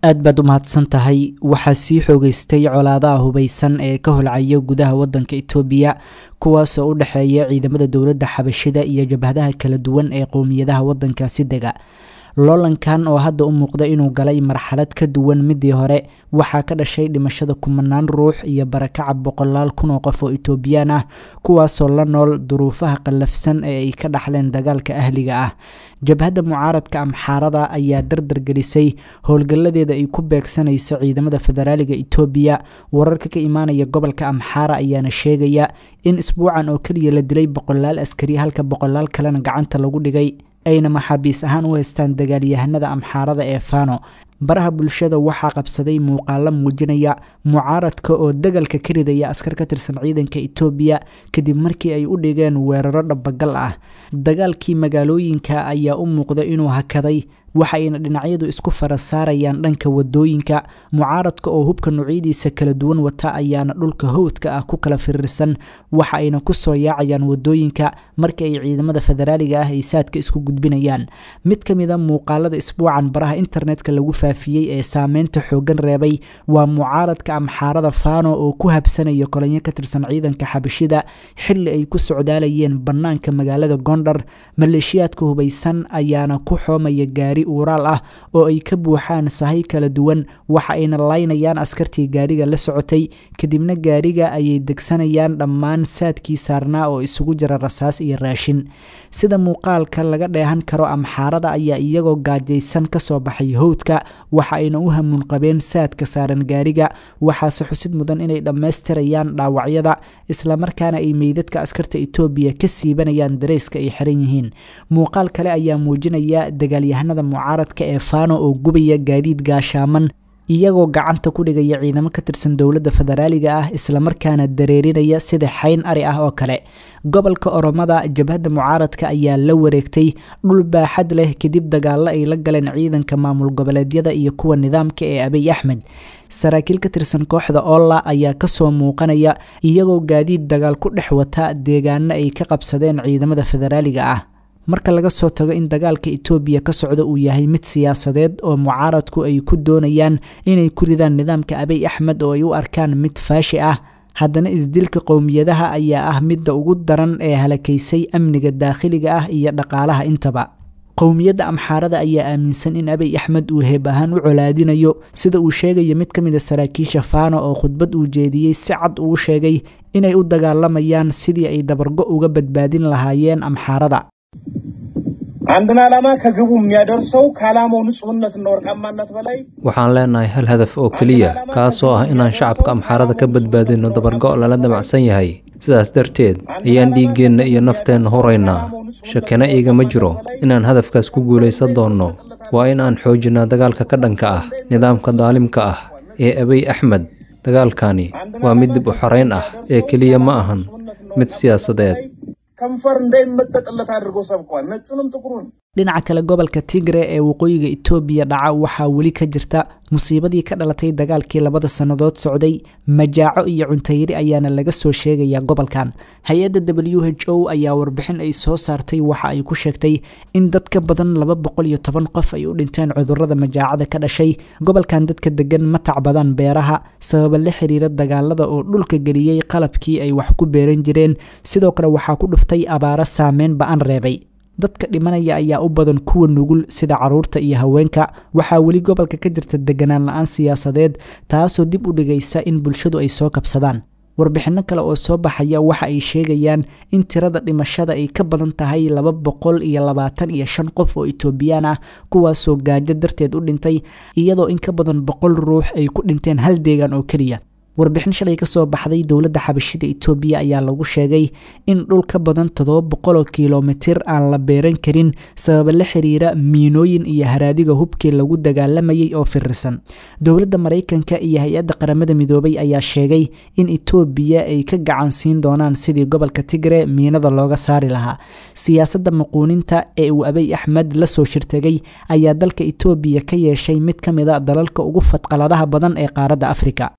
aad baad u mahadsan tahay. waxaa sii xoogeystay colaadaha hubeysan ee ka holcaya gudaha wadanka Itoobiya kuwaasoo u dhaxeeya ciidamada dowladda xabashida iyo jabhadaha kala duwan ee qowmiyadaha wadankaasi dega. loolankan oo hadda u muuqda inuu galay marxalad ka duwan midii hore waxaa ka dhashay dhimashada kumanaan ruux iyo barakaca boqolaal kun oo qof oo Itoobiyaan ah kuwaasoo la nool duruufaha qallafsan ee ay ka dhaxleen dagaalka ahliga ah. jabhadda mucaaradka Amxaarada ayaa dardar gelisay howlgalladeeda ay ku beegsanayso ciidamada federaaliga Itoobiya. wararka ka imaanaya gobolka Amxaara ayaana sheegaya in isbuucan oo kaliya la dilay boqolaal askari halka boqolaal kalena gacanta lagu dhigay ayna maxaabiis ahaan u haystaan dagaalyahanada Amxaarada ee Fano. baraha bulshada waxaa qabsaday muuqaalo muujinaya mucaaradka oo dagalka ka ridaya askar ka tirsan ciidanka Itoobiya kadib markii ay u dhigeen weeraro dhabagal ah. dagaalkii magaalooyinka ayaa u muuqda inuu hakaday waxayna dhinacyadu isku farasaarayaan dhanka wadooyinka. mucaaradka oo hubka nuucyadiisa kala duwan wata ayaana dhulka howdka ah ku kala firirsan waxayna ku soo yaacayaan wadooyinka markii ay ciidamada federaaliga ah ay saadka isku gudbinayaan. mid kamid ah muuqaalada isbuucan baraha internetka lagu faafiyay ee saameynta xoogan reebay waa mucaaradka Amxaarada Fano oo ku habsanaya kolonyo ka tirsan ciidanka xabashida xilli ay ku socdaalayeen banaanka magaalada Gondar. maleeshiyaadka hubeysan ayaana ku xoomaya gaari uuraal ah oo ay ka buuxaan sahay kala duwan waxa ayna laynayaan askartii gaariga la socotay kadibna gaariga ayay degsanayaan dhammaan saadkii saarnaa oo isugu jira rasaas iyo raashin. sida muuqaalka laga dheehan karo Amxaarada ayaa iyagoo gaajaysan ka soo baxay howdka waxa ayna u hamuun qabeen saadka saaran gaariga. waxaase xusid mudan inay dhammaystirayaan dhaawacyada isla markaana ay meydadka askarta Itoobiya ka siibanayaan dareyska ay xiran yihiin. muuqaal kale ayaa muujinaya dagaalyahanada mucaaradka ee Fano oo gubaya gaadiid gaashaaman iyagoo gacanta ku dhigaya ciidamo ka tirsan dowladda federaaliga ah isla markaana dareerinaya sida xayn ari ah oo kale. gobolka Oromada jabhadda mucaaradka ayaa la wareegtay dhul baaxad leh kadib dagaalo ay la galeen ciidanka maamul goboleedyada iyo kuwa nidaamka ee Abiy Ahmed. saraakiil ka tirsan kooxda Olla ayaa ka soo muuqanaya iyagoo gaadiid dagaal ku dhex wata deegaano ay ka qabsadeen ciidamada federaaliga ah. marka laga soo tago in dagaalka Itoobiya ka socdo uu yahay mid siyaasadeed oo mucaaradku ay ku doonayaan inay ku ridaan nidaamka Abiy Ahmed oo ay u arkaan mid faashi ah, haddana isdilka qowmiyadaha ayaa ah midda ugu daran ee halakaysay amniga daakhiliga ah iyo dhaqaalaha intaba. qowmiyadda Amxaarada ayaa aaminsan in Abiy Ahmed uu heeb ahaan u colaadinayo sida uu sheegay mid kamid ah saraakiisha Fano oo khudbad uu jeediyay si cad uu sheegay inay u dagaalamayaan sidii ay dabargo uga badbaadin lahaayeen Amxaarada. عندنا علامة كجبوم يدرسوا كلامه نصونة النور كمانة بلاي. waxaan leenahay hal hadaf oo kaliya kaasoo ah inaan shacabka Amxaarada ka badbaadino dabargo lala damacsan yahay. sidaas darteed ayaan dhiigeenna iyo nafteena horeynaa. shakina igama jiro inaan hadafkaas ku guuleysan doono. waa in aan xoojinaa dagaalka ka dhanka ah nidaamka daalimka ah ee Abiy Ahmed. dagaalkani waa mid dib u xoreyn ah ee kaliya ma ahan mid siyaasadeed. dhinaca kale gobolka Tigray ee waqooyiga Itoobiya dhaca waxaa weli ka jirta musiibadii ka dhalatay dagaalkii 2 sanadood socday. majaaco iyo cuntayri ayaana laga soo sheegaya gobolkan. hay-adda WHO ayaa warbixin ay soo saartay waxa ay ku sheegtay in dad ka badan 210 qof ay u dhinteen cudurrada majaacada ka dhashay. gobolkan dadka degan ma tacbadaan beeraha sabab la xiriira dagaalada oo dhulka geliyay qalabkii ay wax ku beeran jireen. sidoo kale waxaa ku dhuftay abaaro saameyn ba'an reebay. dadka dhimanaya ayaa u badan kuwa nugul sida caruurta iyo haweenka. waxaa weli gobolka ka jirta deganaan la'aan siyaasadeed taasoo dib u dhigaysa in bulshadu ay soo kabsadaan. warbixino kale oo soo baxaya waxa ay sheegayaan in tirada dhimashada ay ka badan tahay 225 qof oo Itoobiyaan ah kuwaasoo gaajo darteed u dhintay iyadoo in ka badan 100 ruux ay ku dhinteen hal deegaan oo kaliya. warbixin shalay ka soo baxday dowladda xabashida Itoobiya ayaa lagu sheegay in dhul ka badan 700 kiiloomitir aan la beeran karin sabab la xiriira miinooyin iyo haraadiga hubkii lagu dagaalamayay oo firirsan. dowladda Mareykanka iyo hay'adda qaramada midoobay ayaa sheegay in Itoobiya ay ka gacan siin doonaan sidii gobolka Tigray miinada looga saari lahaa. siyaasadda maquuninta ee uu Abiy Ahmed la soo shirtagay ayaa dalka Itoobiya ka yeeshay mid kamid ah dalalka ugu fadqaladaha badan ee qaaradda Afrika.